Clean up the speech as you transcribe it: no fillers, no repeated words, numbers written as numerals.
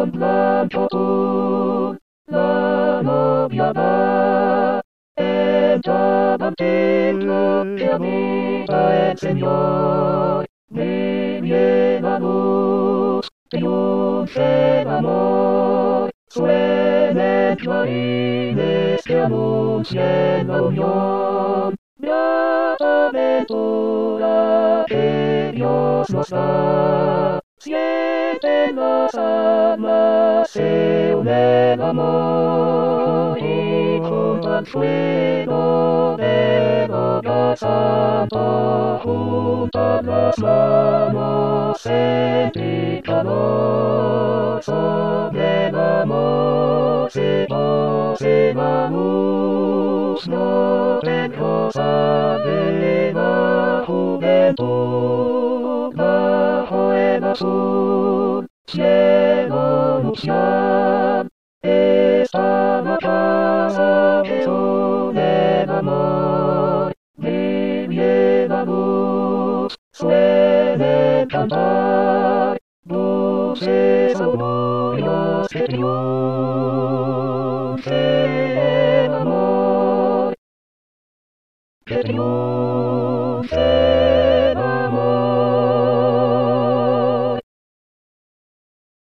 blanco tú, la novia va. Entraban en lo que habita el Señor, de la luz, triunfe el amor, suenen clarines que anuncien la unión, beata ventura que Dios nos da, sienten las almas, se une el amor, y juntan fuego del hogar santo, juntan las manos, sentir calor, sobre el amor se pose la luz, no ten cosa de la juventud, bajo el azul, cielo nupcial, está la casa que une el amor, brille la luz, suelen cantar, dulces augurios que triunfe el amor, que triunfe